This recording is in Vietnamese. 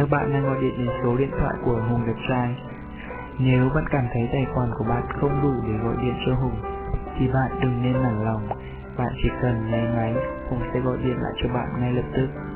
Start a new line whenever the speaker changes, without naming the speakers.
Các bạn đang gọi điện đến số điện thoại của Hùng đẹp trai. Nếu bạn cảm thấy tài khoản của bạn không đủ để gọi điện cho Hùng thì bạn đừng nên nản lòng. Bạn chỉ cần nháy máy, Hùng sẽ gọi điện lại cho bạn ngay lập tức.